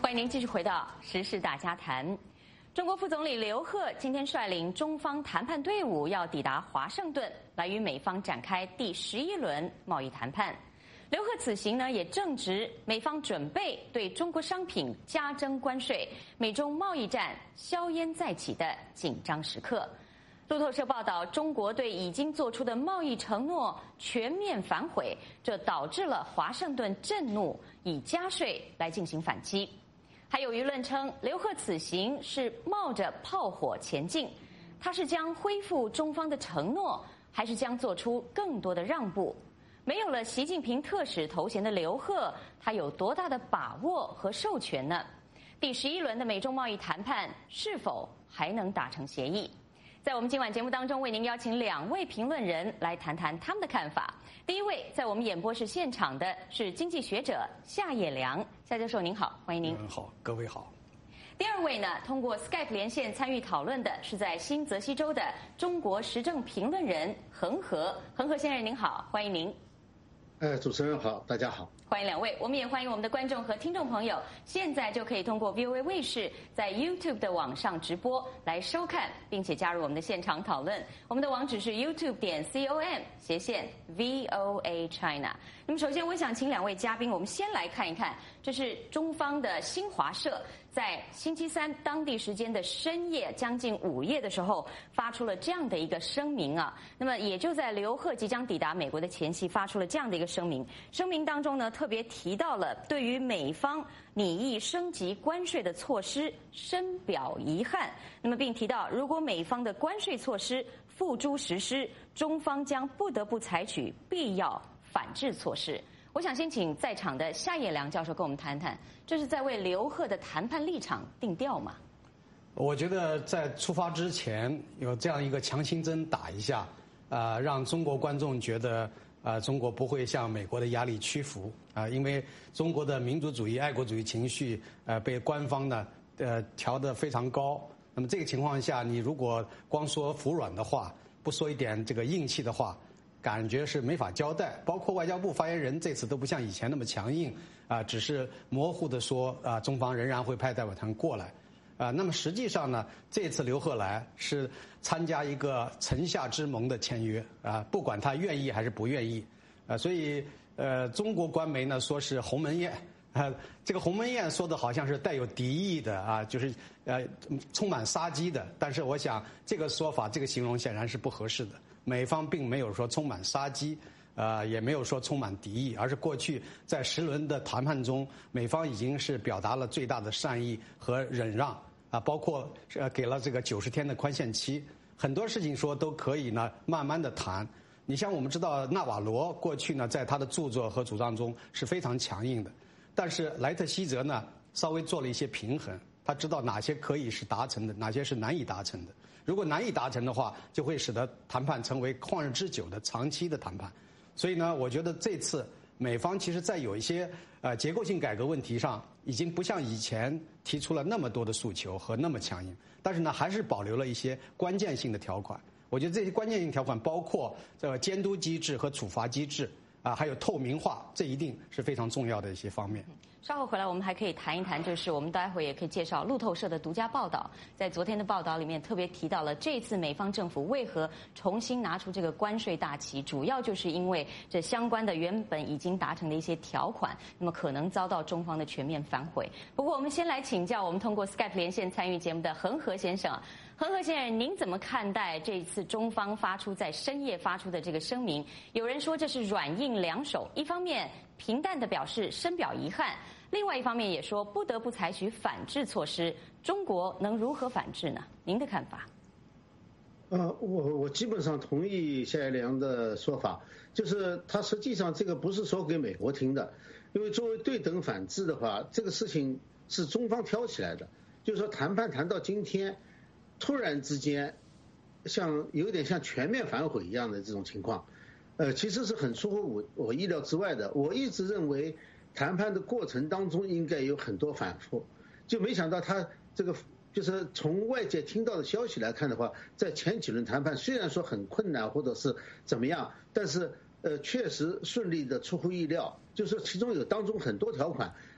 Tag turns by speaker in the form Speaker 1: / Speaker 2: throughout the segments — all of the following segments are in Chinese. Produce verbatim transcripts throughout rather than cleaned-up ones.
Speaker 1: 欢迎您继续回到时事大家谈。中国副总理刘鹤今天率领中方谈判队伍要抵达华盛顿，来与美方展开第十一轮贸易谈判。刘鹤此行呢，也正值美方准备对中国商品加征关税、美中贸易战硝烟再起的紧张时刻。路透社报道，中国对已经做出的贸易承诺全面反悔，这导致了华盛顿震怒，以加税来进行反击。还有舆论称，刘鹤此行是冒着炮火前进，他是将恢复中方的承诺，还是将做出更多的让步？没有了习近平特使头衔的刘鹤，他有多大的把握和授权呢？第十一轮的美中贸易谈判是否还能达成协议？在我们今晚节目当中，为您邀请两位评论人来谈谈他们的看法。第一位在我们演播室现场的是经济学者夏业良，夏教授您好，欢迎您。
Speaker 2: 嗯，好，各位好。
Speaker 1: 第二位呢，通过 Skype 连线参与讨论的是在新泽西州的中国时政评论人恒河，恒河先生您好，欢迎您。
Speaker 3: 呃，主持人好，大家好。
Speaker 1: 欢迎两位，我们也欢迎我们的观众和听众朋友，现在就可以通过 V O A 卫视在 YouTube 的网上直播来收看，并且加入我们的现场讨论。我们的网址是 YouTube 点 com 斜线 V O A China。那么首先，我想请两位嘉宾，我们先来看一看，这是中方的新华社在星期三当地时间的深夜，将近午夜的时候发出了这样的一个声明啊。那么也就在刘鹤即将抵达美国的前夕，发出了这样的一个声明。声明当中呢，特别提到了对于美方拟议升级关税的措施深表遗憾。那么并提到，如果美方的关税措施付诸实施，中方将不得不采取必要反制措施。我想先请在场的夏业良教授跟我们谈谈，这是在为刘鹤的谈判立场定调吗？
Speaker 2: 我觉得在出发之前有这样一个强心针打一下，呃，让中国观众觉得呃中国不会向美国的压力屈服啊、呃，因为中国的民族主义、爱国主义情绪呃被官方呢呃调得非常高。那么这个情况下，你如果光说服软的话，不说一点这个硬气的话，感觉是没法交代。包括外交部发言人这次都不像以前那么强硬啊、呃，只是模糊的说啊、呃，中方仍然会派代表团过来啊、呃。那么实际上呢，这次刘鹤来是参加一个城下之盟的签约啊、呃，不管他愿意还是不愿意啊、呃，所以呃，中国官媒呢说是鸿门宴啊、呃，这个鸿门宴说的好像是带有敌意的啊，就是呃充满杀机的。但是我想这个说法，这个形容显然是不合适的。美方并没有说充满杀机，呃，也没有说充满敌意，而是过去在十轮的谈判中，美方已经是表达了最大的善意和忍让啊，包括呃给了这个九十天的宽限期，很多事情说都可以呢慢慢的谈。你像我们知道纳瓦罗过去呢在他的著作和主张中是非常强硬的，但是莱特希泽呢稍微做了一些平衡，他知道哪些可以是达成的，哪些是难以达成的。如果难以达成的话，就会使得谈判成为旷日之久的长期的谈判。所以呢，我觉得这次美方其实在有一些呃结构性改革问题上，已经不像以前提出了那么多的诉求和那么强硬，但是呢，还是保留了一些关键性的条款。我觉得这些关键性条款包括这个监督机制和处罚机制啊，还有透明化，这一定是非常重要的一些方面。
Speaker 1: 稍后回来我们还可以谈一谈，就是我们待会也可以介绍路透社的独家报道，在昨天的报道里面特别提到了这次美方政府为何重新拿出这个关税大旗，主要就是因为这相关的原本已经达成的一些条款，那么可能遭到中方的全面反悔。不过我们先来请教我们通过 Skype 连线参与节目的恒河先生。恒河先生，您怎么看待这一次中方发出在深夜发出的这个声明？有人说这是软硬两手，一方面平淡地表示深表遗憾，另外一方面也说不得不采取反制措施。中国能如何反制呢？您的看法？
Speaker 3: 呃，我我基本上同意夏业良的说法，就是他实际上这个不是说给美国听的，因为作为对等反制的话，这个事情是中方挑起来的，就是说谈判谈到今天，突然之间像有点像全面反悔一样的这种情况，呃，其实是很出乎我我意料之外的。我一直认为谈判的过程当中应该有很多反复，就没想到他这个就是从外界听到的消息来看的话，在前几轮谈判虽然说很困难或者是怎么样，但是呃确实顺利的出乎意料，就是说其中有当中很多条款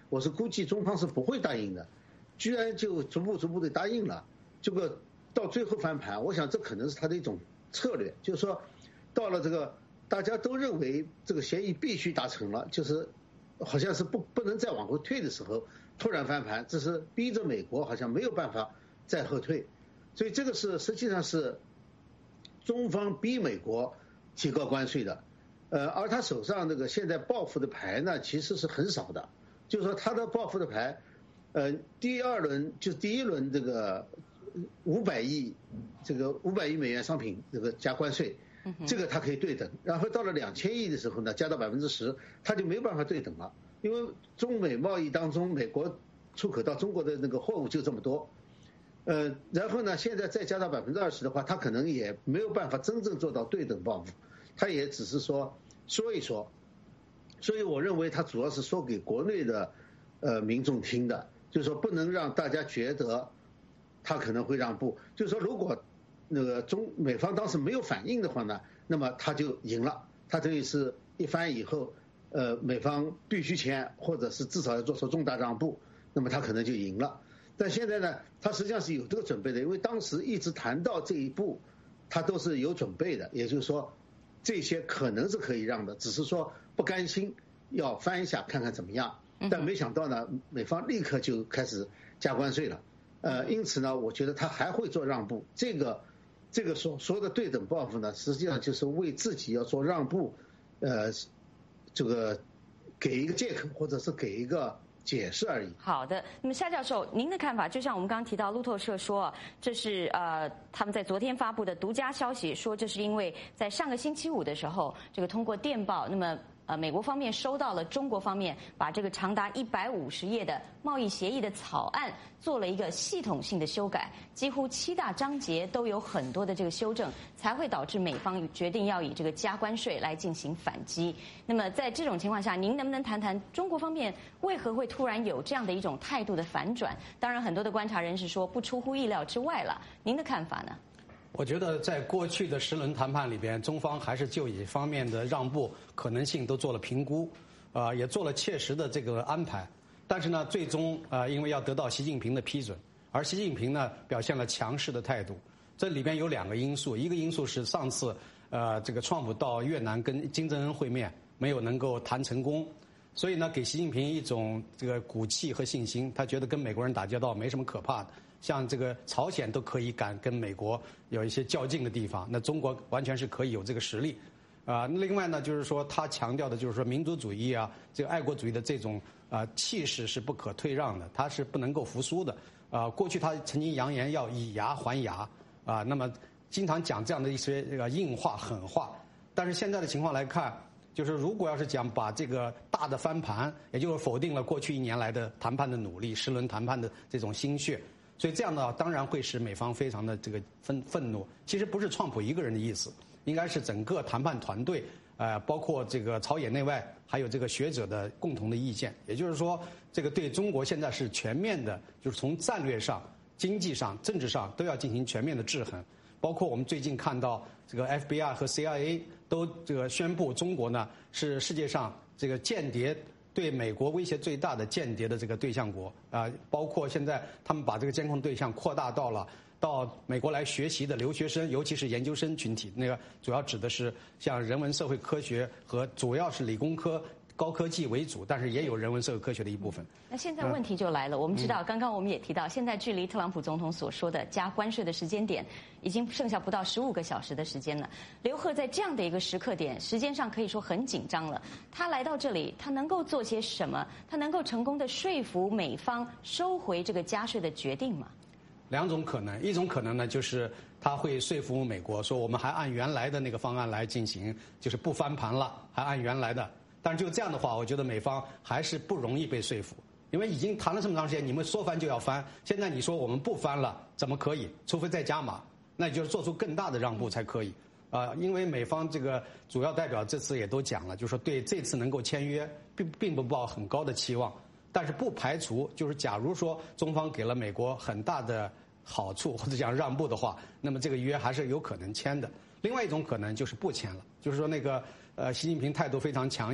Speaker 3: 我是估计中方是不会答应的，居然就逐步逐步的答应了，这个到最后翻盘，我想这可能是他的一种策略，就是说到了这个大家都认为这个协议必须达成了，就是好像是不不能再往后退的时候，突然翻盘，这是逼着美国好像没有办法再后退，所以这个是实际上是中方逼美国提高关税的，呃，而他手上这个现在报复的牌呢，其实是很少的，就是说他的报复的牌，呃，第二轮就是第一轮这个五百亿这个五百亿美元商品这个加关税，这个它可以对等，然后到了两千亿的时候呢，加到百分之十，它就没有办法对等了，因为中美贸易当中，美国出口到中国的那个货物就这么多，呃，然后呢，现在再加到百分之二十的话，它可能也没有办法真正做到对等报复，它也只是说说一说，所以我认为它主要是说给国内的呃民众听的，就是说不能让大家觉得它可能会让步，就是说如果那个中美方当时没有反应的话呢，那么他就赢了，他等于是一翻以后，呃，美方必须签，或者是至少要做出重大让步，那么他可能就赢了。但现在呢，他实际上是有这个准备的，因为当时一直谈到这一步，他都是有准备的，也就是说，这些可能是可以让的，只是说不甘心要翻一下看看怎么样。但没想到呢，美方立刻就开始加关税了，呃，因此呢，我觉得他还会做让步，这个。这个所说的对等报复呢，实际上就是为自己要做让步，呃，这个给一个借口或者是给一个解释而已。
Speaker 1: 好的，那么夏教授，您的看法，就像我们刚刚提到，路透社说这是呃他们在昨天发布的独家消息，说这是因为在上个星期五的时候，这个通过电报，那么。呃，美国方面收到了中国方面把这个长达一百五十页的贸易协议的草案做了一个系统性的修改，几乎七大章节都有很多的这个修正，才会导致美方决定要以这个加关税来进行反击。那么在这种情况下，您能不能谈谈中国方面为何会突然有这样的一种态度的反转？当然，很多的观察人士说不出乎意料之外了，您的看法呢？
Speaker 2: 我觉得在过去的十轮谈判里边，中方还是就以方面的让步可能性都做了评估，呃，也做了切实的这个安排。但是呢，最终呃，因为要得到习近平的批准，而习近平呢表现了强势的态度。这里边有两个因素，一个因素是上次呃这个川普到越南跟金正恩会面没有能够谈成功，所以呢给习近平一种这个骨气和信心，他觉得跟美国人打交道没什么可怕的。像这个朝鲜都可以敢跟美国有一些较劲的地方，那中国完全是可以有这个实力，啊、呃，另外呢，就是说他强调的就是说民族主义啊，这个爱国主义的这种啊、呃、气势是不可退让的，他是不能够服输的，啊、呃，过去他曾经扬言要以牙还牙，啊、呃，那么经常讲这样的一些这个硬话狠话，但是现在的情况来看，就是如果要是讲把这个大的翻盘，也就是否定了过去一年来的谈判的努力，十轮谈判的这种心血。所以这样呢，当然会使美方非常的这个愤愤怒。其实不是川普一个人的意思，应该是整个谈判团队，呃，包括这个朝野内外，还有这个学者的共同的意见。也就是说，这个对中国现在是全面的，就是从战略上、经济上、政治上都要进行全面的制衡。包括我们最近看到这个 F B I 和 C I A 都这个宣布，中国呢是世界上这个间谍。对美国威胁最大的间谍的这个对象国啊、呃，包括现在他们把这个监控对象扩大到了到美国来学习的留学生，尤其是研究生群体。那个主要指的是像人文社会科学和主要是理工科、高科技为主，但是也有人文社会科学的一部分。
Speaker 1: 那现在问题就来了，嗯、我们知道，刚刚我们也提到，现在距离特朗普总统所说的加关税的时间点，已经剩下不到十五个小时的时间了。刘鹤在这样的一个时刻点，时间上可以说很紧张了。他来到这里，他能够做些什么？他能够成功的说服美方收回这个加税的决定吗？
Speaker 2: 两种可能，一种可能呢，就是他会说服美国说，我们还按原来的那个方案来进行，就是不翻盘了，还按原来的。但是就这样的话，我觉得美方还是不容易被说服，因为已经谈了这么长时间，你们说翻就要翻，现在你说我们不翻了，怎么可以？除非再加码，那也就是做出更大的让步才可以。啊、呃，因为美方这个主要代表这次也都讲了，就是说对这次能够签约，并并不抱很高的期望，但是不排除就是假如说中方给了美国很大的好处或者讲让步的话，那么这个约还是有可能签的。另外一种可能就是不签了，就是说那个呃，习近平态度非常强硬，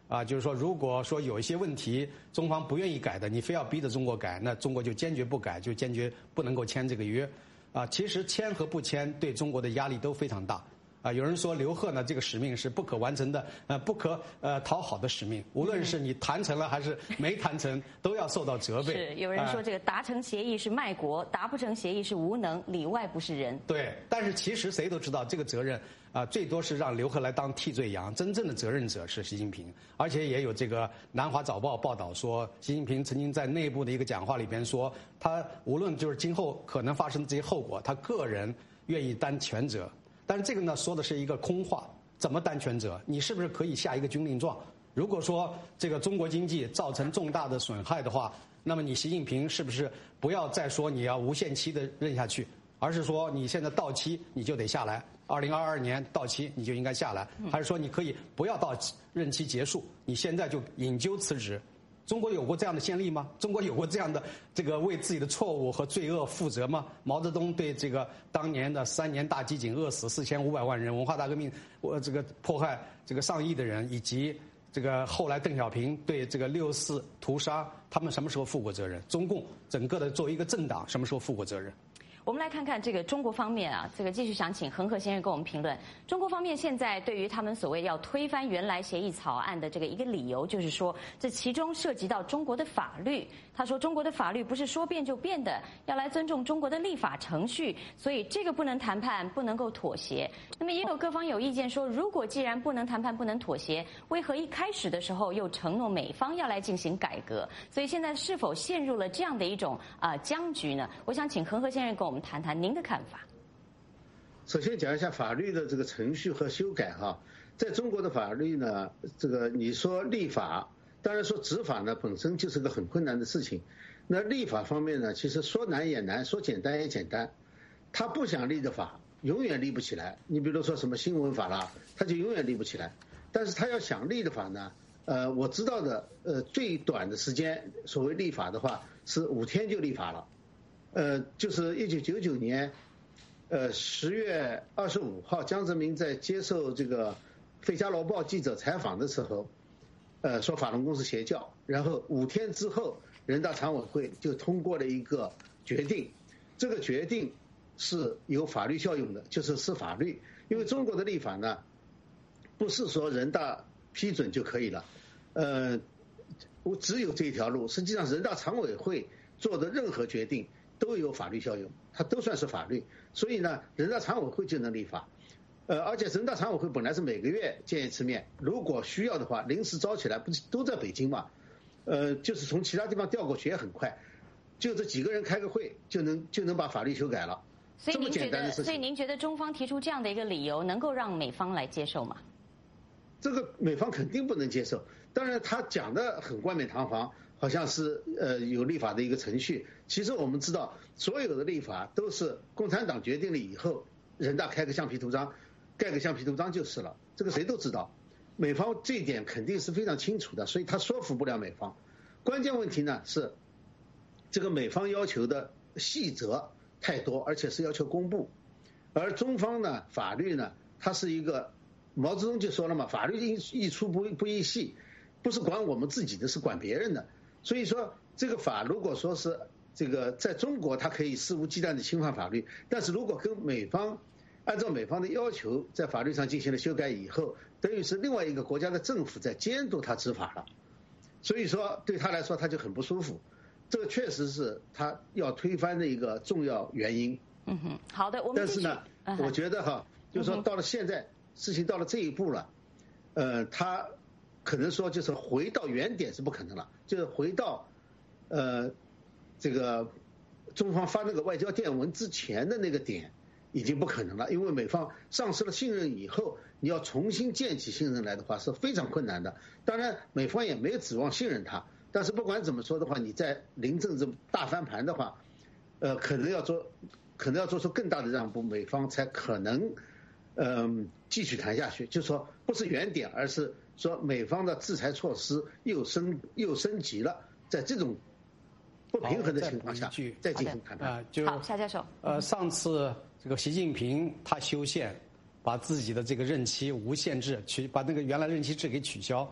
Speaker 2: 啊，就是说，如果说有一些问题中方不愿意改的，你非要逼着中国改，那中国就坚决不改，就坚决不能够签这个约。啊，其实签和不签对中国的压力都非常大。啊，有人说刘鹤呢，这个使命是不可完成的，呃，不可呃讨好的使命。无论是你谈成了还是没谈成，都要受到责备。
Speaker 1: 是有人说这个达成协议是卖国，达不成协议是无能，里外不是人。
Speaker 2: 对，但是其实谁都知道这个责任啊、呃，最多是让刘鹤来当替罪羊，真正的责任者是习近平。而且也有这个《南华早报》报道说，习近平曾经在内部的一个讲话里边说，他无论就是今后可能发生的这些后果，他个人愿意担全责。但是这个呢，说的是一个空话，怎么担全责？你是不是可以下一个军令状？如果说这个中国经济造成重大的损害的话，那么你习近平是不是不要再说你要无限期的任下去，而是说你现在到期你就得下来，二零二二年到期你就应该下来，还是说你可以不要到任期结束，你现在就引咎辞职？中国有过这样的先例吗？中国有过这样的这个为自己的错误和罪恶负责吗？毛泽东对这个当年的三年大饥馑饿死四千五百万人，文化大革命我这个迫害这个上亿的人，以及这个后来邓小平对这个六四屠杀，他们什么时候负过责任？中共整个的作为一个政党，什么时候负过责任？
Speaker 1: 我们来看看这个中国方面啊，这个继续想请恒河先生跟我们评论。中国方面现在对于他们所谓要推翻原来协议草案的这个一个理由，就是说这其中涉及到中国的法律。他说中国的法律不是说变就变的，要来尊重中国的立法程序，所以这个不能谈判，不能够妥协。那么也有各方有意见说，如果既然不能谈判，不能妥协，为何一开始的时候又承诺美方要来进行改革？所以现在是否陷入了这样的一种啊、呃、僵局呢？我想请恒河先生跟我们谈谈您的看法。
Speaker 3: 首先讲一下法律的这个程序和修改哈，在中国的法律呢，这个你说立法，当然说执法呢本身就是个很困难的事情。那立法方面呢，其实说难也难，说简单也简单。他不想立的法，永远立不起来。你比如说什么新闻法啦，他就永远立不起来。但是他要想立的法呢，呃，我知道的，呃，最短的时间，所谓立法的话，是五天就立法了。呃，就是一九九九年，呃，十月二十五号，江泽民在接受这个《费加罗报》记者采访的时候，呃，说法轮功是邪教，然后五天之后，人大常委会就通过了一个决定，这个决定是有法律效用的，就是是法律，因为中国的立法呢，不是说人大批准就可以了，呃，我只有这一条路，实际上人大常委会做的任何决定都有法律效用，它都算是法律，所以呢，人大常委会就能立法。呃，而且人大常委会本来是每个月见一次面，如果需要的话，临时招起来，不是都在北京嘛？呃，就是从其他地方调过去也很快，就这几个人开个会就能就能把法律修改了。
Speaker 1: 所以您觉得，所以您觉得中方提出这样的一个理由，能够让美方来接受吗？
Speaker 3: 这个美方肯定不能接受。当然，他讲的很冠冕堂皇，好像是呃有立法的一个程序。其实我们知道，所有的立法都是共产党决定了以后，人大开个橡皮图章。盖个橡皮图章就是了，这个谁都知道，美方这一点肯定是非常清楚的，所以他说服不了美方。关键问题呢是，这个美方要求的细则太多，而且是要求公布，而中方呢法律呢，它是一个毛泽东就说了嘛，法律一出不不一细，不是管我们自己的，是管别人的。所以说这个法如果说是这个在中国它可以肆无忌惮的侵犯法律，但是如果跟美方按照美方的要求，在法律上进行了修改以后，等于是另外一个国家的政府在监督他执法了，所以说对他来说他就很不舒服，这个确实是他要推翻的一个重要原因。
Speaker 1: 嗯哼，好的，我们
Speaker 3: 但是呢，嗯、我觉得哈，就是说到了现在、嗯、事情到了这一步了，呃，他可能说就是回到原点是不可能了，就是回到呃这个中方发那个外交电文之前的那个点。已经不可能了，因为美方丧失了信任以后，你要重新建起信任来的话是非常困难的。当然，美方也没有指望信任他，但是不管怎么说的话，你在临阵子大翻盘的话，呃，可能要做，可能要做出更大的让步，美方才可能，嗯、呃，继续谈下去。就是说，不是原点，而是说美方的制裁措施又升又升级了，在这种不平衡的情况下，再进行谈判。
Speaker 2: 啊，就
Speaker 1: 好，夏教授。
Speaker 2: 呃，上次。这个习近平他修宪，把自己的这个任期无限制取，把那个原来任期制给取消。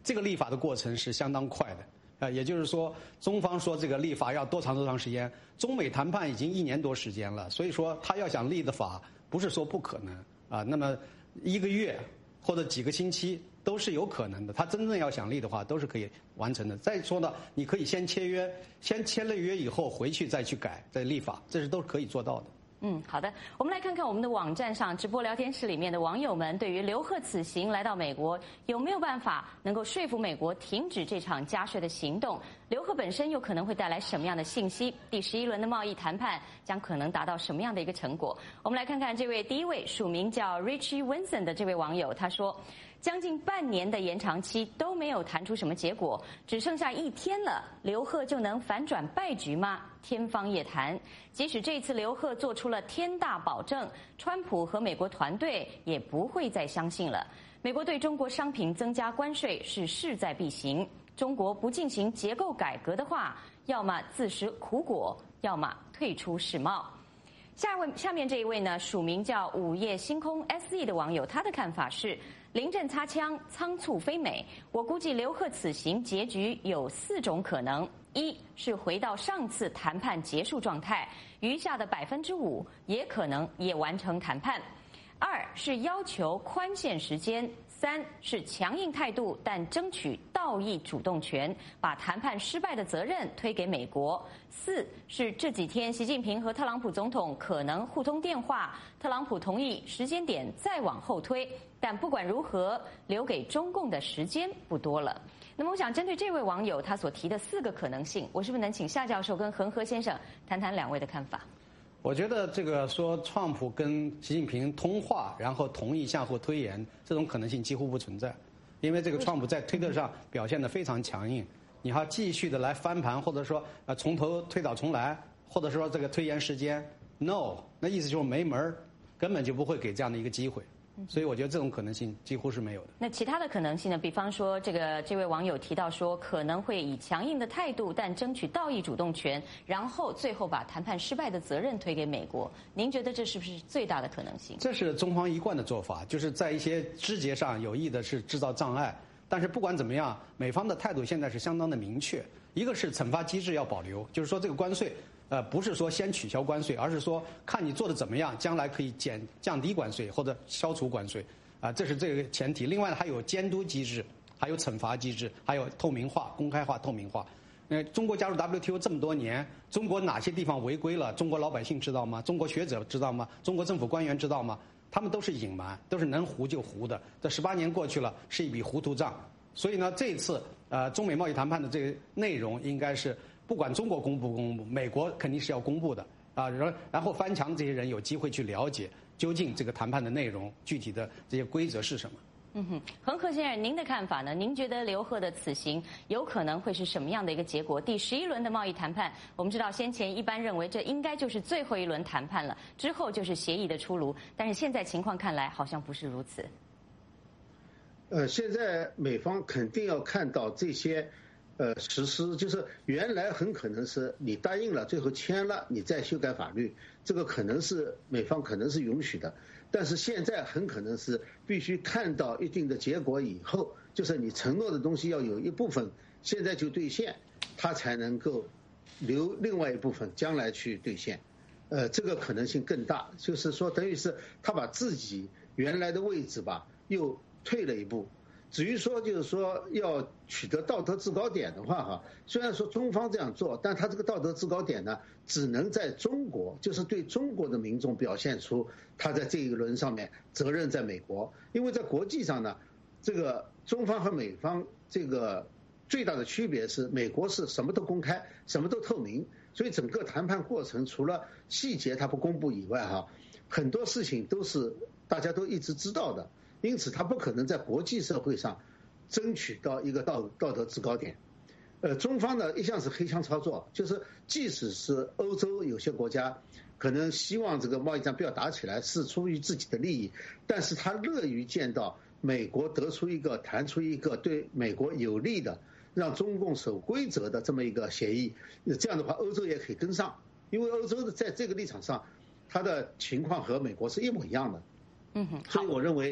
Speaker 2: 这个立法的过程是相当快的。呃，也就是说，中方说这个立法要多长多长时间，中美谈判已经一年多时间了，所以说他要想立的法，不是说不可能啊。那么一个月或者几个星期都是有可能的，他真正要想立的话，都是可以完成的。再说呢，你可以先签约，先签了约以后回去再去改，再立法，这是都是可以做到的。
Speaker 1: 嗯，好的，我们来看看我们的网站上直播聊天室里面的网友们对于刘鹤此行来到美国有没有办法能够说服美国停止这场加税的行动？刘鹤本身又可能会带来什么样的信息？第十一轮的贸易谈判将可能达到什么样的一个成果？我们来看看这位第一位署名叫 Richie Winson 的这位网友，他说，将近半年的延长期都没有谈出什么结果，只剩下一天了，刘鹤就能反转败局吗？天方夜谭。即使这次刘鹤做出了天大保证，川普和美国团队也不会再相信了。美国对中国商品增加关税是势在必行，中国不进行结构改革的话，要么自食苦果，要么退出世贸。下位下面这一位呢，署名叫午夜星空 S E 的网友，他的看法是：临阵擦枪，仓促非美。我估计刘鹤此行结局有四种可能：一是回到上次谈判结束状态，余下的百分之五也可能也完成谈判；二是要求宽限时间；三是强硬态度，但争取道义主动权，把谈判失败的责任推给美国；四是这几天习近平和特朗普总统可能互通电话，特朗普同意时间点再往后推，但不管如何，留给中共的时间不多了。那么我想针对这位网友他所提的四个可能性，我是不是能请夏教授跟恒河先生谈谈两位的看法？
Speaker 2: 我觉得这个说川普跟习近平通话，然后同意向后推延，这种可能性几乎不存在，因为这个川普在推特上表现得非常强硬，你还继续的来翻盘，或者说呃从头推倒重来，或者说这个推延时间 ，no， 那意思就是没门儿，根本就不会给这样的一个机会。所以我觉得这种可能性几乎是没有的。
Speaker 1: 那其他的可能性呢？比方说，这个这位网友提到说，可能会以强硬的态度，但争取道义主动权，然后最后把谈判失败的责任推给美国。您觉得这是不是最大的可能性？
Speaker 2: 这是中方一贯的做法，就是在一些枝节上有意的是制造障碍。但是不管怎么样，美方的态度现在是相当的明确。一个是惩罚机制要保留，就是说这个关税。呃，不是说先取消关税，而是说看你做的怎么样，将来可以减降低关税或者消除关税，啊、呃，这是这个前提。另外还有监督机制，还有惩罚机制，还有透明化、公开化、透明化。呃，中国加入 W T O 这么多年，中国哪些地方违规了？中国老百姓知道吗？中国学者知道吗？中国政府官员知道吗？他们都是隐瞒，都是能糊就糊的。这十八年过去了，是一笔糊涂账。所以呢，这一次呃中美贸易谈判的这个内容应该是。不管中国公布不公布，美国肯定是要公布的啊。然然后翻墙的这些人有机会去了解究竟这个谈判的内容、具体的这些规则是什么。
Speaker 1: 嗯哼，恒河先生，您的看法呢？您觉得刘鹤的此行有可能会是什么样的一个结果？第十一轮的贸易谈判，我们知道先前一般认为这应该就是最后一轮谈判了，之后就是协议的出炉，但是现在情况看来好像不是如此。
Speaker 3: 呃，现在美方肯定要看到这些。呃，实施就是原来很可能是你答应了，最后签了，你再修改法律，这个可能是美方可能是允许的，但是现在很可能是必须看到一定的结果以后，就是你承诺的东西要有一部分现在就兑现，它才能够留另外一部分将来去兑现，呃，这个可能性更大，就是说等于是他把自己原来的位置吧又退了一步。至于说就是说要取得道德制高点的话哈，虽然说中方这样做，但他这个道德制高点呢，只能在中国，就是对中国的民众表现出他在这一轮上面责任在美国，因为在国际上呢，这个中方和美方这个最大的区别是，美国是什么都公开，什么都透明，所以整个谈判过程除了细节他不公布以外哈，很多事情都是大家都一直知道的。因此，他不可能在国际社会上争取到一个道道德制高点。呃，中方呢一向是黑箱操作，就是即使是欧洲有些国家可能希望这个贸易战不要打起来，是出于自己的利益，但是他乐于见到美国得出一个谈出一个对美国有利的、让中共守规则的这么一个协议。这样的话，欧洲也可以跟上，因为欧洲的在这个立场上，他的情况和美国是一模一样的。
Speaker 1: 嗯哼，
Speaker 3: 所以我认为。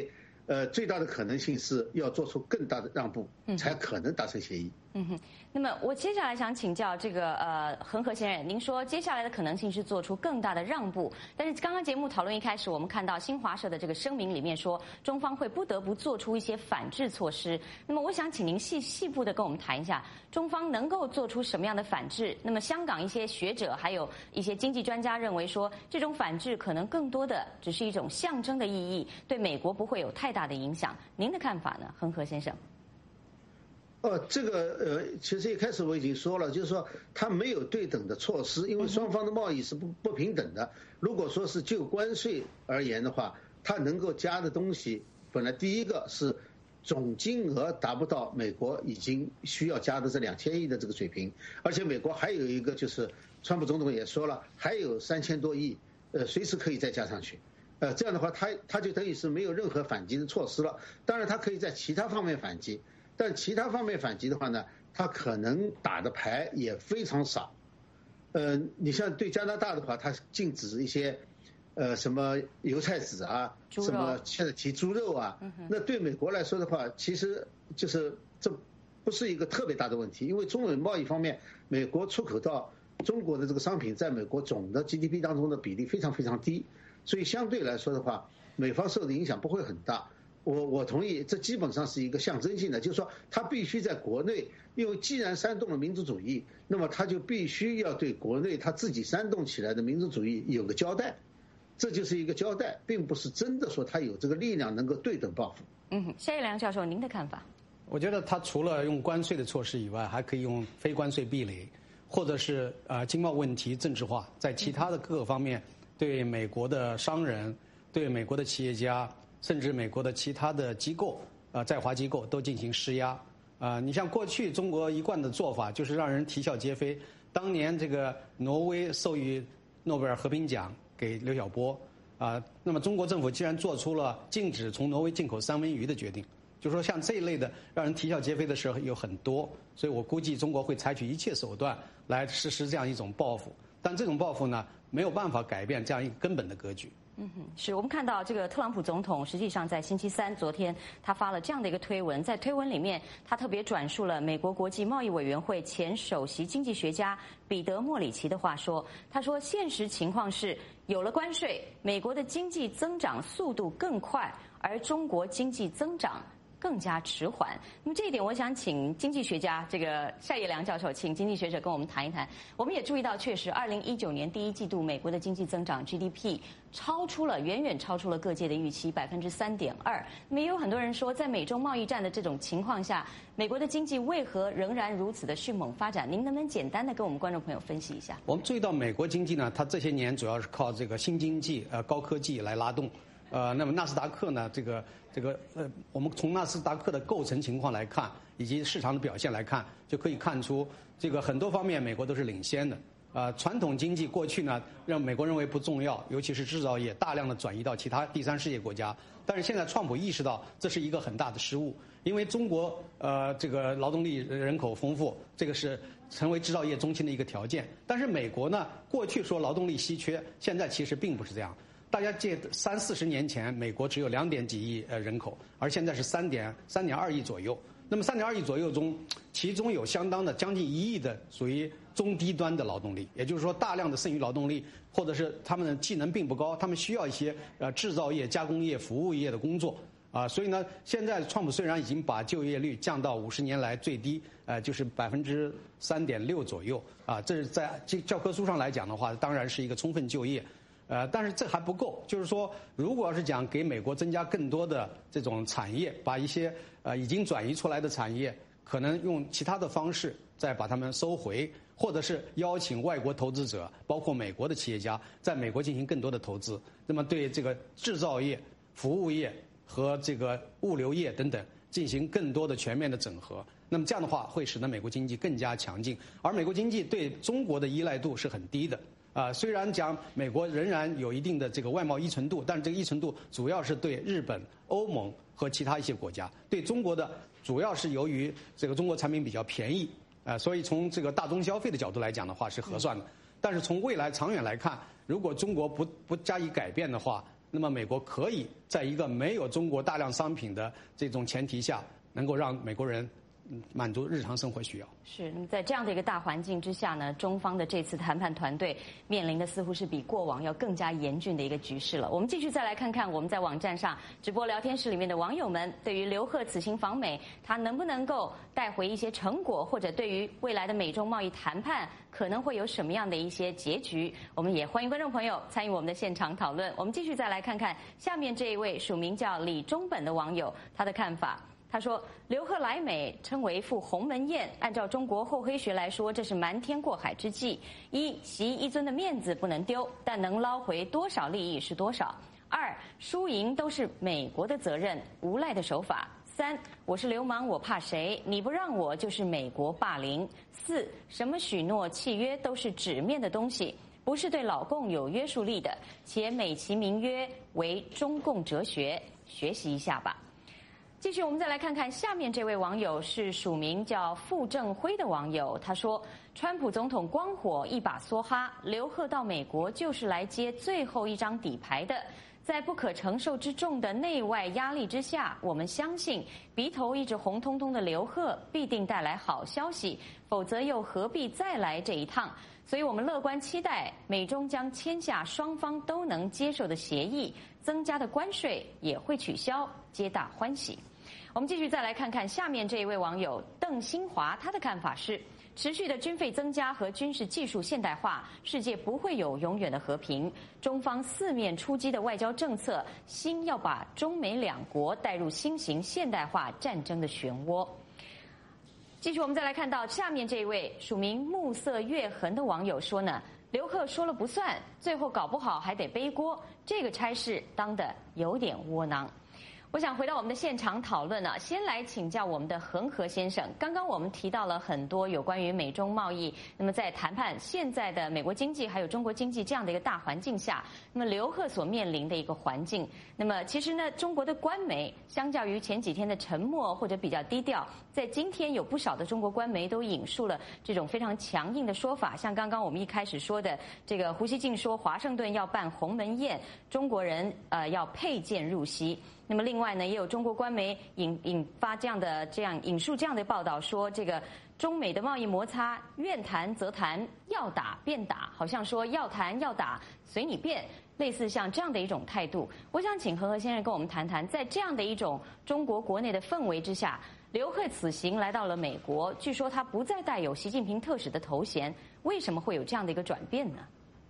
Speaker 3: 呃，最大的可能性是要做出更大的让步，才可能达成协议。
Speaker 1: 嗯哼，那么我接下来想请教这个呃恒河先生，您说接下来的可能性是做出更大的让步，但是刚刚节目讨论一开始，我们看到新华社的这个声明里面说，中方会不得不做出一些反制措施。那么我想请您细细部的跟我们谈一下，中方能够做出什么样的反制？那么香港一些学者还有一些经济专家认为说，这种反制可能更多的只是一种象征的意义，对美国不会有太大的影响。您的看法呢，恒河先生？
Speaker 3: 哦，这个呃，其实一开始我已经说了，就是说它没有对等的措施，因为双方的贸易是不不平等的。如果说是就关税而言的话，它能够加的东西，本来第一个是总金额达不到美国已经需要加的这两千亿的这个水平，而且美国还有一个就是，川普总统也说了，还有三千多亿，呃，随时可以再加上去。呃，这样的话，他他就等于是没有任何反击的措施了。当然，他可以在其他方面反击。但其他方面反击的话呢，他可能打的牌也非常少。呃，你像对加拿大的话，他禁止一些，呃，什么油菜籽啊，什么现在提猪肉啊，那对美国来说的话，其实就是这不是一个特别大的问题，因为中美贸易方面，美国出口到中国的这个商品在美国总的 G D P 当中的比例非常非常低，所以相对来说的话，美方受的影响不会很大。我我同意，这基本上是一个象征性的，就是说他必须在国内，因为既然煽动了民族主义，那么他就必须要对国内他自己煽动起来的民族主义有个交代，这就是一个交代，并不是真的说他有这个力量能够对等报复。
Speaker 1: 嗯，夏一良教授，您的看法？
Speaker 2: 我觉得他除了用关税的措施以外，还可以用非关税壁垒，或者是呃经贸问题政治化，在其他的各个方面对美国的商人、对美国的企业家，甚至美国的其他的机构，呃，在华机构都进行施压。啊、呃，你像过去中国一贯的做法，就是让人啼笑皆非。当年这个挪威授予诺贝尔和平奖给刘晓波，啊、呃，那么中国政府竟然做出了禁止从挪威进口三文鱼的决定。就是说，像这一类的让人啼笑皆非的事有很多，所以我估计中国会采取一切手段来实施这样一种报复。但这种报复呢，没有办法改变这样一个根本的格局。
Speaker 1: 嗯哼，是我们看到这个特朗普总统，实际上在星期三昨天，他发了这样的一个推文，在推文里面，他特别转述了美国国际贸易委员会前首席经济学家彼得莫里奇的话说，他说现实情况是，有了关税，美国的经济增长速度更快，而中国经济增长更加迟缓。那么这一点，我想请经济学家这个夏一良教授，请经济学者跟我们谈一谈。我们也注意到，确实，二零一九年第一季度美国的经济增长 G D P 超出了，远远超出了各界的预期，百分之三点二。那么也有很多人说，在美中贸易战的这种情况下，美国的经济为何仍然如此的迅猛发展？您能不能简单的跟我们观众朋友分析一下？
Speaker 2: 我们注意到美国经济呢，它这些年主要是靠这个新经济、呃高科技来拉动。呃，那么纳斯达克呢？这个这个呃，我们从纳斯达克的构成情况来看，以及市场的表现来看，就可以看出这个很多方面美国都是领先的。呃，传统经济过去呢，让美国认为不重要，尤其是制造业大量的转移到其他第三世界国家。但是现在川普意识到这是一个很大的失误，因为中国呃这个劳动力人口丰富，这个是成为制造业中心的一个条件。但是美国呢，过去说劳动力稀缺，现在其实并不是这样。大家记得三四十年前，美国只有两点几亿呃人口，而现在是三点三点二亿左右。那么三点二亿左右中，其中有相当的将近一亿的属于中低端的劳动力，也就是说大量的剩余劳动力，或者是他们的技能并不高，他们需要一些呃制造业、加工业、服务业的工作啊。所以呢，现在川普虽然已经把就业率降到五十年来最低，呃，就是百分之三点六左右啊。这是在教科书上来讲的话，当然是一个充分就业。呃，但是这还不够，就是说，如果要是讲给美国增加更多的这种产业，把一些呃已经转移出来的产业，可能用其他的方式再把它们收回，或者是邀请外国投资者，包括美国的企业家，在美国进行更多的投资，那么对这个制造业、服务业和这个物流业等等进行更多的全面的整合，那么这样的话会使得美国经济更加强劲，而美国经济对中国的依赖度是很低的。啊，虽然讲美国仍然有一定的这个外贸依存度，但是这个依存度主要是对日本、欧盟和其他一些国家，对中国的主要是由于这个中国产品比较便宜，啊，所以从这个大宗消费的角度来讲的话是合算的。但是从未来长远来看，如果中国不不加以改变的话， 那么美国可以在一个没有中国大量商品的这种前提下，能够让美国人满足日常生活需要。
Speaker 1: 是在这样的一个大环境之下呢，中方的这次谈判团队面临的似乎是比过往要更加严峻的一个局势了。我们继续再来看看我们在网站上直播聊天室里面的网友们对于刘鹤此行访美，他能不能够带回一些成果，或者对于未来的美中贸易谈判可能会有什么样的一些结局，我们也欢迎观众朋友参与我们的现场讨论。我们继续再来看看下面这一位署名叫李中本的网友他的看法。他说，刘鹤来美称为赴鸿门宴，按照中国厚黑学来说，这是瞒天过海之计。一，习一尊的面子不能丢，但能捞回多少利益是多少。二，输赢都是美国的责任，无赖的手法。三，我是流氓我怕谁，你不让我就是美国霸凌。四，什么许诺契约都是纸面的东西，不是对老共有约束力的，且美其名曰为中共哲学，学习一下吧。继续，我们再来看看下面这位网友是署名叫傅正辉的网友，他说：川普总统光火一把梭哈，刘鹤到美国就是来接最后一张底牌的。在不可承受之重的内外压力之下，我们相信鼻头一直红彤彤的刘鹤必定带来好消息，否则又何必再来这一趟？所以我们乐观期待美中将签下双方都能接受的协议，增加的关税也会取消，皆大欢喜。我们继续再来看看下面这一位网友邓新华，他的看法是：持续的军费增加和军事技术现代化，世界不会有永远的和平。中方四面出击的外交政策，新要把中美两国带入新型现代化战争的漩涡。继续，我们再来看到下面这一位署名暮色月痕的网友说呢，刘鹤说了不算，最后搞不好还得背锅，这个差事当得有点窝囊。我想回到我们的现场讨论呢，先来请教我们的恒河先生。刚刚我们提到了很多有关于美中贸易，那么在谈判现在的美国经济还有中国经济这样的一个大环境下，那么刘鹤所面临的一个环境，那么其实呢，中国的官媒相较于前几天的沉默或者比较低调，在今天有不少的中国官媒都引述了这种非常强硬的说法，像刚刚我们一开始说的，这个胡锡进说华盛顿要办鸿门宴，中国人呃要佩剑入西。那么另外呢，也有中国官媒引引发这样的这样引述这样的报道说，这个中美的贸易摩擦，愿谈则谈，要打便打，好像说要谈要打随你便，类似像这样的一种态度。我想请恒河先生跟我们谈谈，在这样的一种中国国内的氛围之下，刘鹤此行来到了美国，据说他不再带有习近平特使的头衔，为什么会有这样的一个转变呢？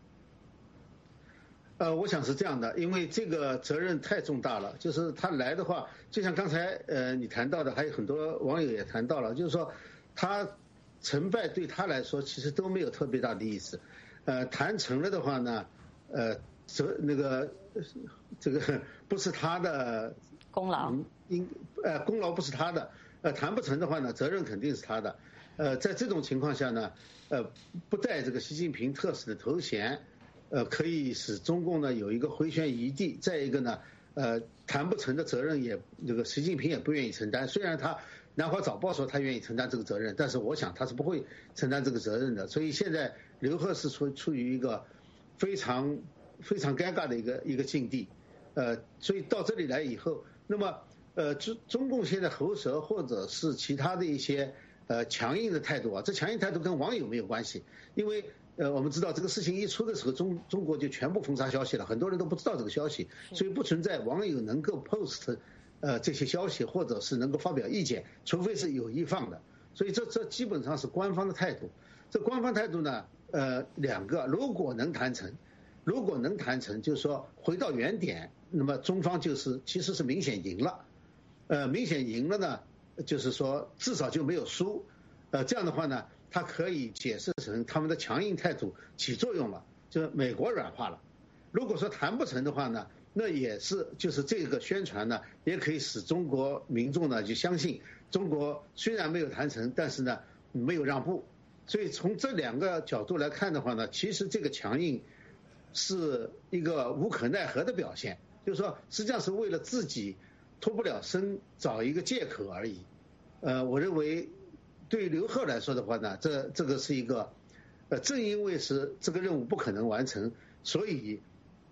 Speaker 3: 呃，我想是这样的，因为这个责任太重大了。就是他来的话，就像刚才呃你谈到的，还有很多网友也谈到了，就是说他成败对他来说其实都没有特别大的意思。呃，谈成了的话呢，呃，责那个这个不是他的
Speaker 1: 功劳，
Speaker 3: 应呃功劳不是他的。呃，谈不成的话呢，责任肯定是他的。呃，在这种情况下呢，呃，不带这个习近平特使的头衔。呃，可以使中共呢有一个回旋余地。再一个呢，呃，谈不成的责任也，这个习近平也不愿意承担。虽然他南华早报说他愿意承担这个责任，但是我想他是不会承担这个责任的。所以现在刘鹤是处处于一个非常非常尴尬的一个一个境地。呃，所以到这里来以后，那么呃中中共现在喉舌或者是其他的一些呃强硬的态度啊，这强硬态度跟网友没有关系，因为。呃，我们知道这个事情一出的时候，中中国就全部封杀消息了，很多人都不知道这个消息，所以不存在网友能够 post 呃这些消息，或者是能够发表意见，除非是有意放的。所以这这基本上是官方的态度。这官方态度呢，呃，两个，如果能谈成，如果能谈成，就是说回到原点，那么中方就是其实是明显赢了，呃，明显赢了呢，就是说至少就没有输，呃，这样的话呢。它可以解释成他们的强硬态度起作用了，就是美国软化了。如果说谈不成的话呢，那也是就是这个宣传呢，也可以使中国民众呢就相信中国虽然没有谈成，但是呢没有让步。所以从这两个角度来看的话呢，其实这个强硬是一个无可奈何的表现，就是说实际上是为了自己脱不了身找一个借口而已。呃，我认为。对于刘鹤来说的话呢，这这个是一个，呃，正因为是这个任务不可能完成，所以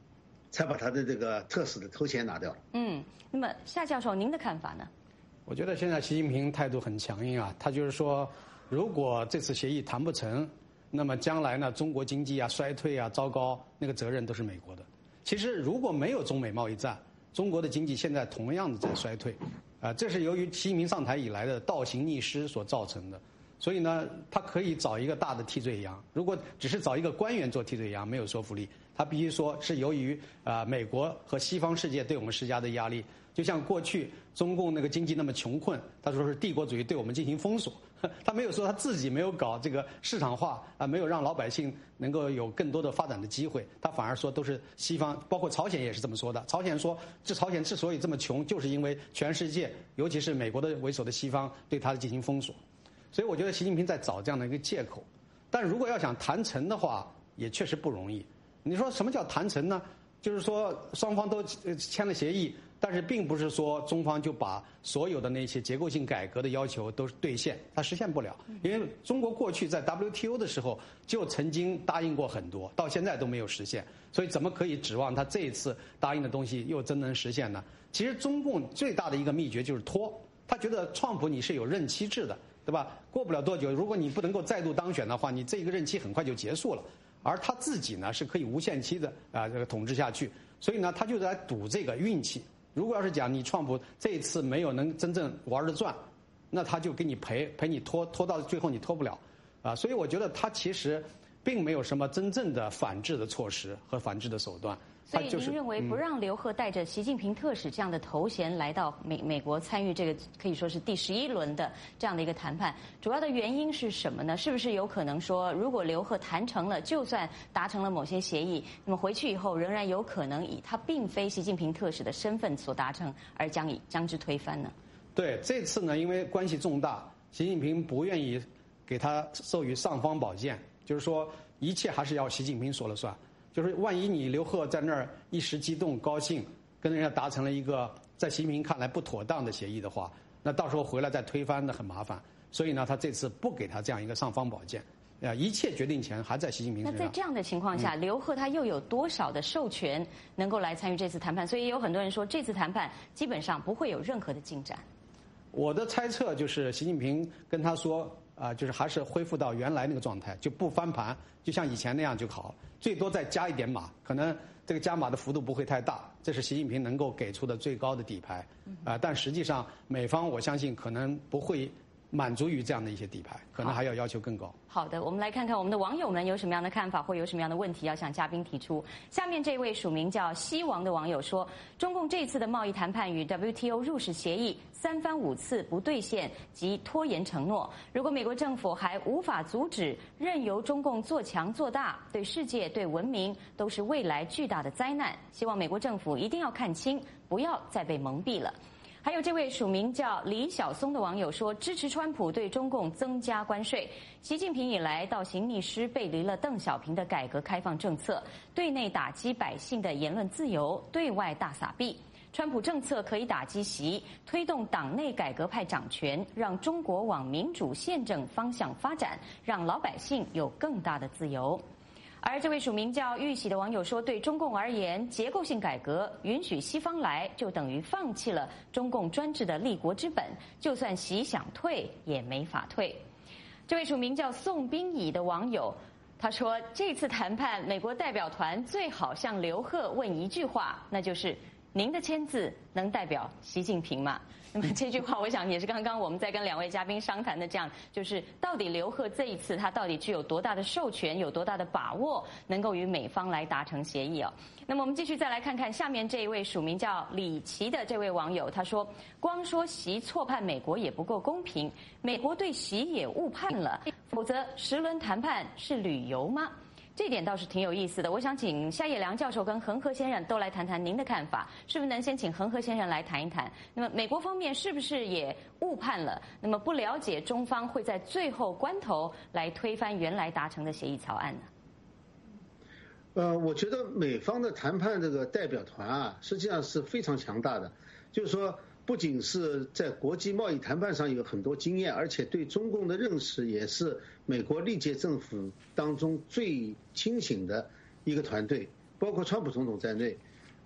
Speaker 3: 才把他的这个特使的头衔拿掉了。
Speaker 1: 嗯，那么夏教授，您的看法呢？
Speaker 2: 我觉得现在习近平态度很强硬啊，他就是说，如果这次协议谈不成，那么将来呢，中国经济啊衰退啊糟糕，那个责任都是美国的。其实如果没有中美贸易战，中国的经济现在同样的在衰退，啊，这是由于习近平上台以来的倒行逆施所造成的。所以呢，他可以找一个大的替罪羊。如果只是找一个官员做替罪羊，没有说服力。他必须说是由于啊、呃、美国和西方世界对我们施加的压力。就像过去中共那个经济那么穷困，他说是帝国主义对我们进行封锁，他没有说他自己没有搞这个市场化啊、呃，没有让老百姓能够有更多的发展的机会，他反而说都是西方，包括朝鲜也是这么说的。朝鲜说，这朝鲜之所以这么穷，就是因为全世界，尤其是美国的为首的西方对他进行封锁。所以我觉得习近平在找这样的一个借口，但如果要想谈成的话，也确实不容易。你说什么叫谈成呢？就是说双方都签了协议，但是并不是说中方就把所有的那些结构性改革的要求都兑现，它实现不了。因为中国过去在 W T O 的时候就曾经答应过很多，到现在都没有实现，所以怎么可以指望他这一次答应的东西又真能实现呢？其实中共最大的一个秘诀就是拖，他觉得川普你是有任期制的，对吧？过不了多久，如果你不能够再度当选的话，你这个任期很快就结束了。而他自己呢是可以无限期的啊、呃、这个统治下去，所以呢他就在赌这个运气。如果要是讲你川普这一次没有能真正玩得转，那他就给你赔陪你拖拖到最后你拖不了啊。所以我觉得他其实并没有什么真正的反制的措施和反制的手段。
Speaker 1: 所以您认为不让刘鹤带着习近平特使这样的头衔来到美美国参与这个可以说是第十一轮的这样的一个谈判，主要的原因是什么呢？是不是有可能说，如果刘鹤谈成了，就算达成了某些协议，那么回去以后仍然有可能以他并非习近平特使的身份所达成，而将以将之推翻呢？
Speaker 2: 对，这次呢，因为关系重大，习近平不愿意给他授予尚方宝剑，就是说一切还是要习近平说了算。就是万一你刘鹤在那儿一时激动高兴，跟人家达成了一个在习近平看来不妥当的协议的话，那到时候回来再推翻的很麻烦。所以呢，他这次不给他这样一个尚方宝剑，啊，一切决定权还在习近平身上。
Speaker 1: 那在这样的情况下，刘鹤他又有多少的授权能够来参与这次谈判？所以也有很多人说，这次谈判基本上不会有任何的进展。
Speaker 2: 我的猜测就是，习近平跟他说啊、呃，就是还是恢复到原来那个状态，就不翻盘，就像以前那样就好，最多再加一点码，可能这个加码的幅度不会太大，这是习近平能够给出的最高的底牌。啊、呃，但实际上美方我相信可能不会满足于这样的一些底牌，可能还要要求更高。
Speaker 1: 好的，我们来看看我们的网友们有什么样的看法，或有什么样的问题要向嘉宾提出。下面这位署名叫西王的网友说，中共这次的贸易谈判与 W T O 入世协议三番五次不兑现及拖延承诺，如果美国政府还无法阻止，任由中共做强做大，对世界对文明都是未来巨大的灾难。希望美国政府一定要看清，不要再被蒙蔽了。还有这位署名叫李晓松的网友说，支持川普对中共增加关税。习近平以来倒行逆施，背离了邓小平的改革开放政策，对内打击百姓的言论自由，对外大撒币。川普政策可以打击习，推动党内改革派掌权，让中国往民主宪政方向发展，让老百姓有更大的自由。而这位署名叫玉喜的网友说，对中共而言，结构性改革允许西方来，就等于放弃了中共专制的立国之本，就算习想退也没法退。这位署名叫宋冰乙的网友他说，这次谈判美国代表团最好向刘鹤问一句话，那就是您的签字能代表习近平吗？那么这句话我想也是刚刚我们在跟两位嘉宾商谈的，这样就是到底刘鹤这一次他到底具有多大的授权，有多大的把握能够与美方来达成协议哦。那么我们继续再来看看下面这一位署名叫李琦的这位网友，他说，光说习错判美国也不够公平，美国对习也误判了，否则十轮谈判是旅游吗？这点倒是挺有意思的，我想请夏业良教授跟恒河先生都来谈谈您的看法，是不是能先请恒河先生来谈一谈？那么美国方面是不是也误判了？那么不了解中方会在最后关头来推翻原来达成的协议草案呢？
Speaker 3: 呃，我觉得美方的谈判这个代表团啊，实际上是非常强大的，就是说不仅是在国际贸易谈判上有很多经验，而且对中共的认识也是美国历届政府当中最清醒的一个团队，包括川普总统在内。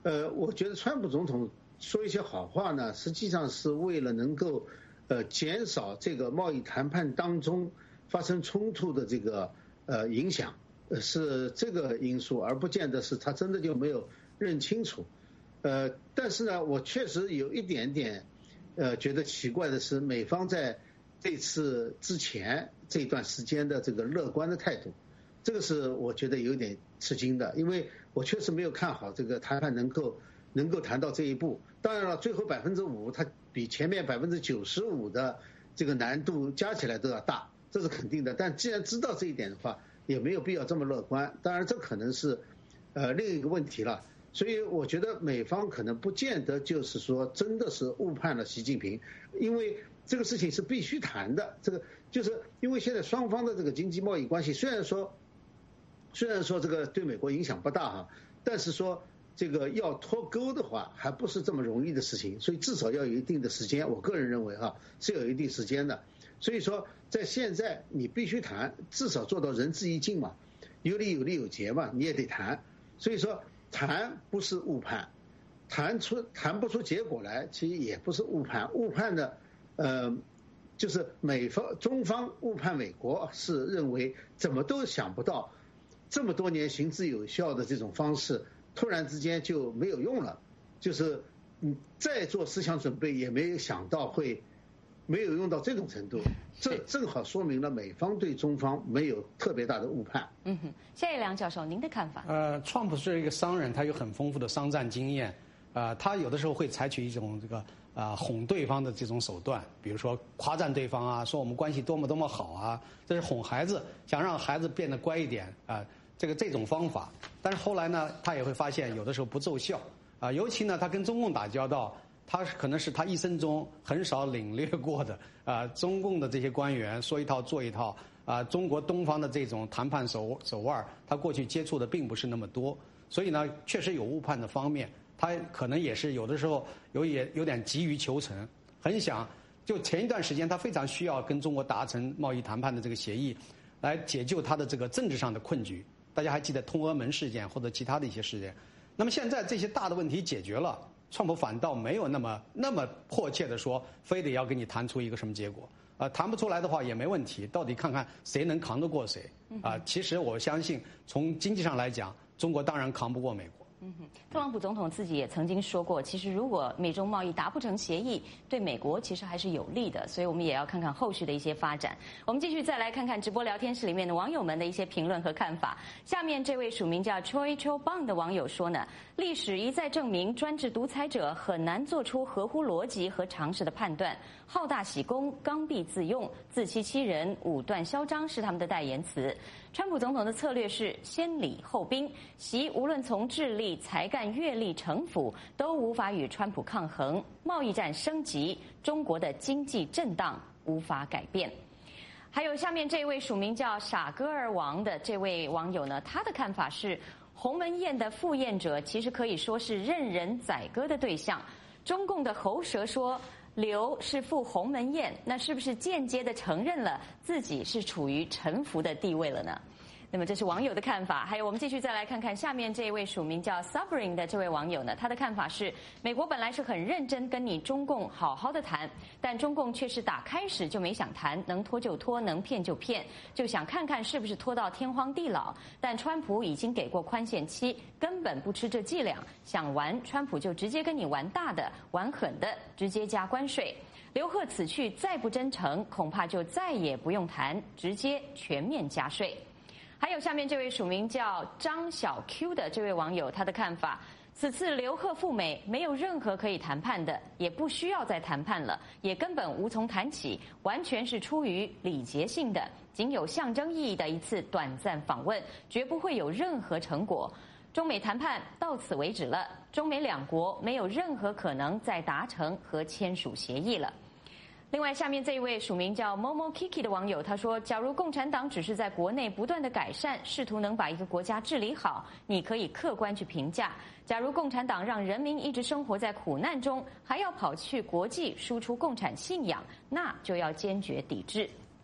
Speaker 3: 呃，我觉得川普总统说一些好话呢，实际上是为了能够呃减少这个贸易谈判当中发生冲突的这个呃影响，呃是这个因素，而不见得是他真的就没有认清楚。呃，但是呢，我确实有一点点呃觉得奇怪的是，美方在这次之前这段时间的这个乐观的态度，这个是我觉得有点吃惊的，因为我确实没有看好这个谈判能够能够谈到这一步。当然了，最后百分之五，它比前面百分之九十五的这个难度加起来都要大，这是肯定的。但既然知道这一点的话，也没有必要这么乐观。当然，这可能是呃另一个问题了。所以我觉得美方可能不见得就是说真的是误判了习近平，因为这个事情是必须谈的。这个就是因为现在双方的这个经济贸易关系，虽然说虽然说这个对美国影响不大哈，但是说这个要脱钩的话，还不是这么容易的事情，所以至少要有一定的时间。我个人认为哈是有一定时间的。所以说在现在你必须谈，至少做到仁至义尽嘛，有理有利有节嘛，你也得谈。所以说谈不是误判，谈出谈不出结果来，其实也不是误判。误判的，呃，就是美方中方误判美国，是认为怎么都想不到，这么多年行之有效的这种方式，突然之间就没有用了。就是嗯，再做思想准备，也没有想到会没有用到这种程度。这正好说明了美方对中方没有特别大的误判。
Speaker 1: 嗯哼，谢谢梁教授，您的看法？
Speaker 2: 呃，川普是一个商人，他有很丰富的商战经验，呃，他有的时候会采取一种这个啊、呃、哄对方的这种手段，比如说夸赞对方啊，说我们关系多么多么好啊，这是哄孩子，想让孩子变得乖一点啊、呃，这个这种方法。但是后来呢，他也会发现有的时候不奏效啊、呃，尤其呢，他跟中共打交道。他可能是他一生中很少领略过的啊、呃，中共的这些官员说一套做一套啊、呃，中国东方的这种谈判手手腕，他过去接触的并不是那么多，所以呢，确实有误判的方面。他可能也是有的时候有也有点急于求成，很想就前一段时间他非常需要跟中国达成贸易谈判的这个协议，来解救他的这个政治上的困局。大家还记得通俄门事件或者其他的一些事件，那么现在这些大的问题解决了。川普反倒没有那么那么迫切的说，非得要跟你谈出一个什么结果，啊、呃，谈不出来的话也没问题，到底看看谁能扛得过谁，啊、呃，其实我相信从经济上来讲，中国当然扛不过美国。
Speaker 1: 嗯哼，特朗普总统自己也曾经说过，其实如果美中贸易达不成协议，对美国其实还是有利的，所以我们也要看看后续的一些发展。我们继续再来看看直播聊天室里面的网友们的一些评论和看法。下面这位署名叫 Choi Cho Bang 的网友说呢，历史一再证明专制独裁者很难做出合乎逻辑和常识的判断，好大喜功、刚愎自用、自欺欺人、武断嚣张是他们的代言词。川普总统的策略是先礼后兵，习无论从智力、才干、阅历、城府都无法与川普抗衡，贸易战升级，中国的经济震荡无法改变。还有下面这位署名叫傻哥儿王的这位网友呢，他的看法是，鸿门宴的赴宴者其实可以说是任人宰割的对象。中共的喉舌说刘是赴鸿门宴，那是不是间接的承认了自己是处于臣服的地位了呢？那么这是网友的看法。还有我们继续再来看看下面这位署名叫 Suffering 的这位网友呢，他的看法是，美国本来是很认真跟你中共好好的谈，但中共却是打开始就没想谈，能拖就拖，能骗就骗，就想看看是不是拖到天荒地老。但川普已经给过宽限期，根本不吃这伎俩，想玩川普就直接跟你玩大的玩狠的，直接加关税。刘鹤此去再不真诚，恐怕就再也不用谈，直接全面加税。还有下面这位署名叫张小 Q 的这位网友，他的看法，此次刘鹤赴美没有任何可以谈判的，也不需要再谈判了，也根本无从谈起，完全是出于礼节性的，仅有象征意义的一次短暂访问，绝不会有任何成果。中美谈判到此为止了，中美两国没有任何可能再达成和签署协议了。另外，下面这一位署名叫 Momo Kiki 的网友，他说，假如共产党只是在国内不断的改善，试图能把一个国家治理好，你可以客观去评价。假如共产党让人民一直生活在苦难中，还要跑去国际输出共产信仰，那就要坚决抵制。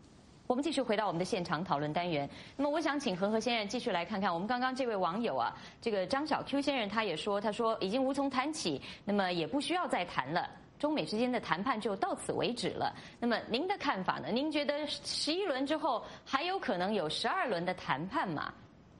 Speaker 1: 我们继续回到我们的现场讨论单元。那么，我想请恒河先生继续来看看我们刚刚这位网友啊，这个张小 Q 先生他也说，他说已经无从谈起，那么也不需要再谈了，中美之间的谈判就到此为止了。那么您的看法呢？您觉得十一轮之后还有可能有十二轮的谈判吗？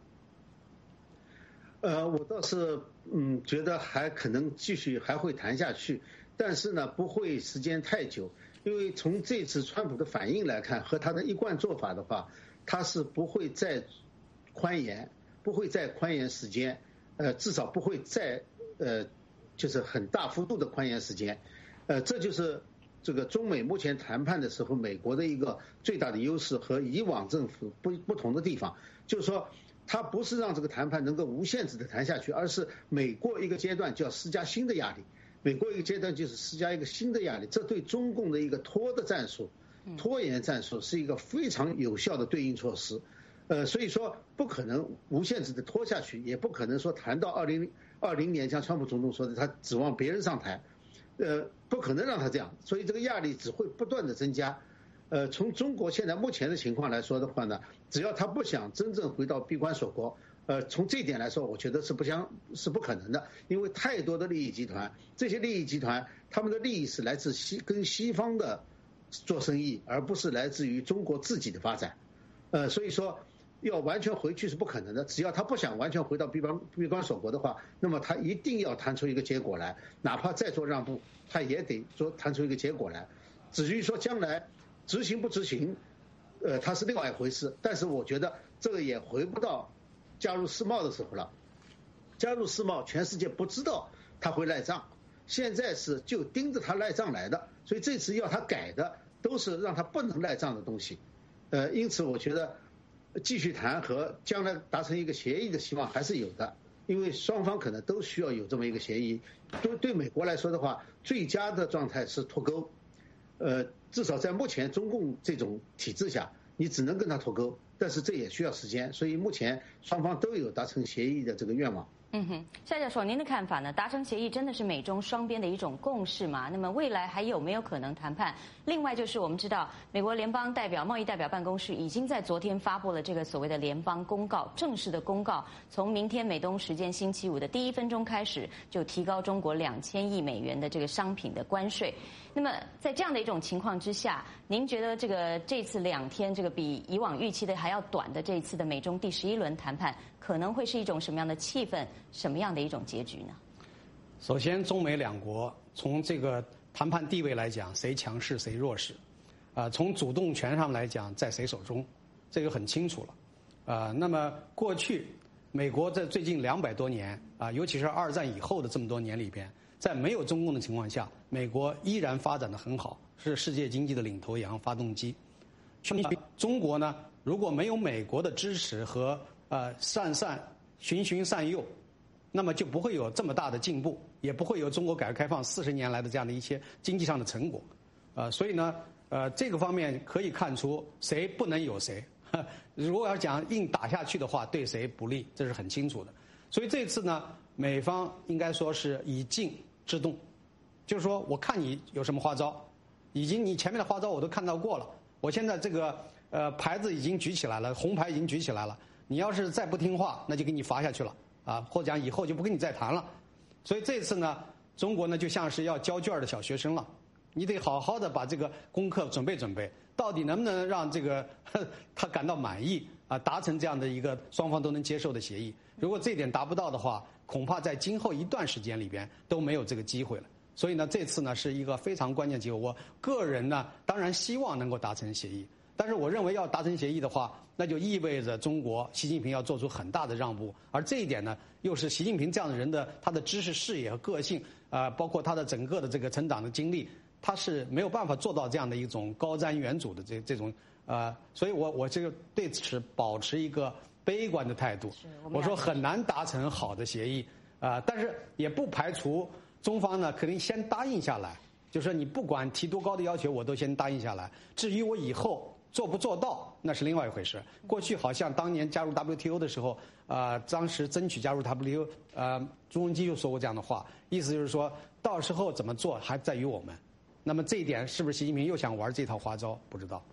Speaker 3: 呃，我倒是嗯觉得还可能继续还会谈下去，但是呢不会时间太久。因为从这次川普的反应来看，和他的一贯做法的话，他是不会再宽严，不会再宽严时间，呃，至少不会再呃，就是很大幅度的宽严时间，呃，这就是这个中美目前谈判的时候，美国的一个最大的优势和以往政府不不同的地方，就是说，他不是让这个谈判能够无限制的谈下去，而是每过一个阶段就要施加新的压力。美国一个阶段就是施加一个新的压力，这对中共的一个拖的战术、拖延战术是一个非常有效的对应措施。呃，所以说不可能无限制的拖下去，也不可能说谈到二零二零年，像川普总统说的，他指望别人上台，呃，不可能让他这样，所以这个压力只会不断的增加。呃，从中国现在目前的情况来说的话呢，只要他不想真正回到闭关锁国。呃，从这一点来说，我觉得是不相是不可能的，因为太多的利益集团，这些利益集团他们的利益是来自西跟西方的做生意，而不是来自于中国自己的发展。呃，所以说要完全回去是不可能的。只要他不想完全回到闭关闭关锁国的话，那么他一定要谈出一个结果来，哪怕再做让步，他也得做谈出一个结果来。至于说将来执行不执行，呃，它是另外一回事。但是我觉得这个也回不到加入世贸的时候了。加入世贸，全世界不知道他会赖账，现在是就盯着他赖账来的，所以这次要他改的都是让他不能赖账的东西。呃，因此我觉得继续谈和将来达成一个协议的希望还是有的，因为双方可能都需要有这么一个协议。对对美国来说的话，最佳的状态是脱钩，呃，至少在目前中共这种体制下，你只能跟他脱钩。但是这也需要时间，所以目前双方都有达成协议的这个愿望。
Speaker 1: 嗯哼，夏教授，您的看法呢？达成协议真的是美中双边的一种共识吗？那么未来还有没有可能谈判？另外就是我们知道，美国联邦代表贸易代表办公室已经在昨天发布了这个所谓的联邦公告，正式的公告，从明天美东时间星期五的第一分钟开始，就提高中国两千亿美元的这个商品的关税。那么在这样的一种情况之下，您觉得这个这次两天这个比以往预期的还要短的这一次的美中第十一轮谈判，可能会是一种什么样的气氛，什么样的一种结局呢？
Speaker 2: 首先，中美两国从这个谈判地位来讲，谁强势谁弱势，啊、呃，从主动权上来讲，在谁手中，这个很清楚了，啊、呃，那么过去美国在最近两百多年啊、呃，尤其是二战以后的这么多年里边，在没有中共的情况下，美国依然发展得很好，是世界经济的领头羊、发动机。中国呢，如果没有美国的支持和呃善善循循善诱，那么就不会有这么大的进步，也不会有中国改革开放四十年来的这样的一些经济上的成果。呃，所以呢，呃，这个方面可以看出谁不能有谁。如果要讲硬打下去的话，对谁不利，这是很清楚的。所以这次呢，美方应该说是以静制动，就是说我看你有什么花招，已经你前面的花招我都看到过了，我现在这个呃牌子已经举起来了，红牌已经举起来了，你要是再不听话，那就给你罚下去了啊，或者讲以后就不跟你再谈了。所以这次呢，中国呢就像是要交卷的小学生了，你得好好的把这个功课准备准备，到底能不能让这个他感到满意啊，达成这样的一个双方都能接受的协议。如果这点达不到的话，恐怕在今后一段时间里边都没有这个机会了。所以呢，这次呢是一个非常关键机会。我个人呢，当然希望能够达成协议，但是我认为要达成协议的话，那就意味着中国习近平要做出很大的让步，而这一点呢，又是习近平这样的人的他的知识视野和个性啊、呃，包括他的整个的这个成长的经历，他是没有办法做到这样的一种高瞻远瞩的这这种呃，所以我我这个对此保持一个悲观的态度。我, 我说很难达成好的协议啊、呃，但是也不排除中方呢肯定先答应下来，就是说你不管提多高的要求，我都先答应下来。至于我以后做不做到，那是另外一回事。过去好像当年加入 W T O 的时候，啊、呃，当时争取加入 W T O， 呃，朱镕基就说过这样的话，意思就是说到时候怎么做还在于我们。那么这一点是不是习近平又想玩这套花招？不知道。
Speaker 1: 嗯，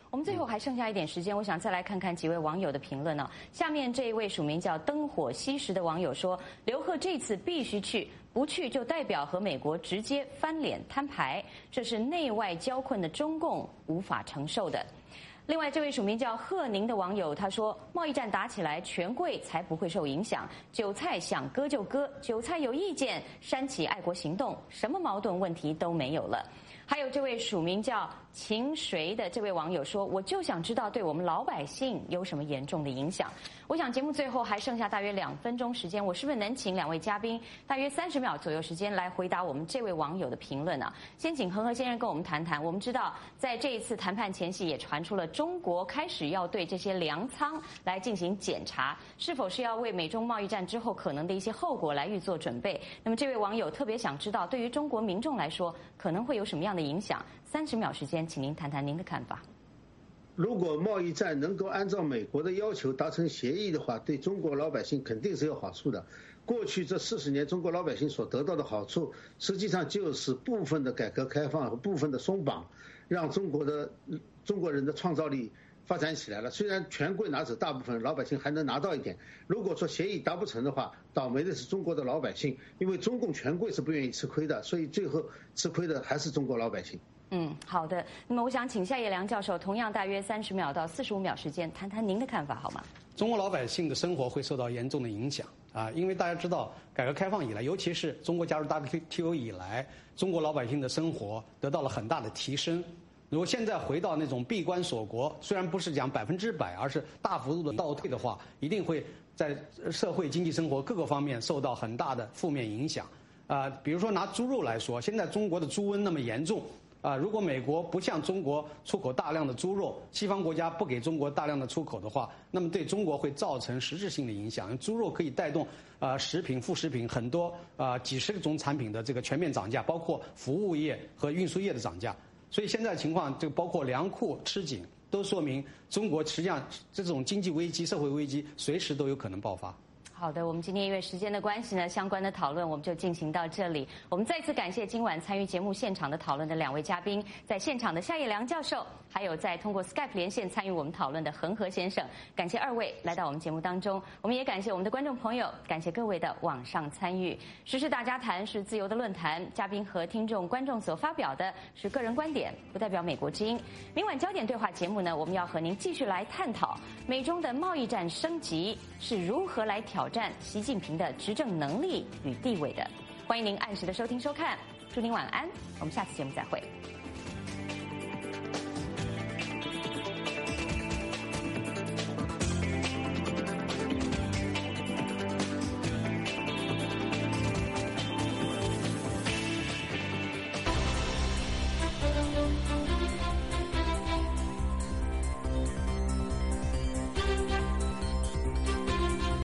Speaker 1: 我们最后还剩下一点时间，我想再来看看几位网友的评论呢。下面这一位署名叫灯火西石的网友说，刘鹤这次必须去，不去就代表和美国直接翻脸摊牌，这是内外交困的中共无法承受的。另外，这位署名叫贺宁的网友他说，贸易战打起来，权贵才不会受影响，韭菜想割就割，韭菜有意见煽起爱国行动，什么矛盾问题都没有了。还有这位署名叫秦谁的这位网友说，我就想知道对我们老百姓有什么严重的影响。我想节目最后还剩下大约两分钟时间，我是不是能请两位嘉宾大约三十秒左右时间来回答我们这位网友的评论呢？先请恒河先生跟我们谈谈。我们知道在这一次谈判前夕也传出了中国开始要对这些粮仓来进行检查，是否是要为美中贸易战之后可能的一些后果来预做准备。那么这位网友特别想知道，对于中国民众来说可能会有什么样的影响？三十秒时间，请您谈谈您的看法。
Speaker 3: 如果贸易战能够按照美国的要求达成协议的话，对中国老百姓肯定是有好处的。过去这四十年，中国老百姓所得到的好处，实际上就是部分的改革开放和部分的松绑，让中国的中国人的创造力发展起来了。虽然权贵拿走大部分，老百姓还能拿到一点。如果说协议达不成的话，倒霉的是中国的老百姓，因为中共权贵是不愿意吃亏的，所以最后吃亏的还是中国老百姓。
Speaker 1: 嗯，好的。那么我想请夏叶良教授，同样大约三十秒到四十五秒时间，谈谈您的看法好吗？
Speaker 2: 中国老百姓的生活会受到严重的影响啊，因为大家知道，改革开放以来，尤其是中国加入 W T O 以来，中国老百姓的生活得到了很大的提升。如果现在回到那种闭关锁国，虽然不是讲百分之百，而是大幅度的倒退的话，一定会在社会经济生活各个方面受到很大的负面影响。啊，比如说拿猪肉来说，现在中国的猪瘟那么严重。啊，如果美国不向中国出口大量的猪肉，西方国家不给中国大量的出口的话，那么对中国会造成实质性的影响。猪肉可以带动啊、呃、食品、副食品很多啊、呃、几十种产品的这个全面涨价，包括服务业和运输业的涨价。所以现在情况，就包括粮库吃紧，都说明中国实际上这种经济危机、社会危机随时都有可能爆发。
Speaker 1: 好的，我们今天因为时间的关系呢，相关的讨论我们就进行到这里。我们再次感谢今晚参与节目现场的讨论的两位嘉宾，在现场的夏叶良教授，还有在通过 Skype 连线参与我们讨论的恒河先生，感谢二位来到我们节目当中。我们也感谢我们的观众朋友，感谢各位的网上参与。时事大家谈是自由的论坛，嘉宾和听众、观众所发表的是个人观点，不代表美国之音。明晚焦点对话节目呢，我们要和您继续来探讨美中的贸易战升级是如何来挑战战习近平的执政能力与地位的。欢迎您按时的收听收看，祝您晚安，我们下次节目再会。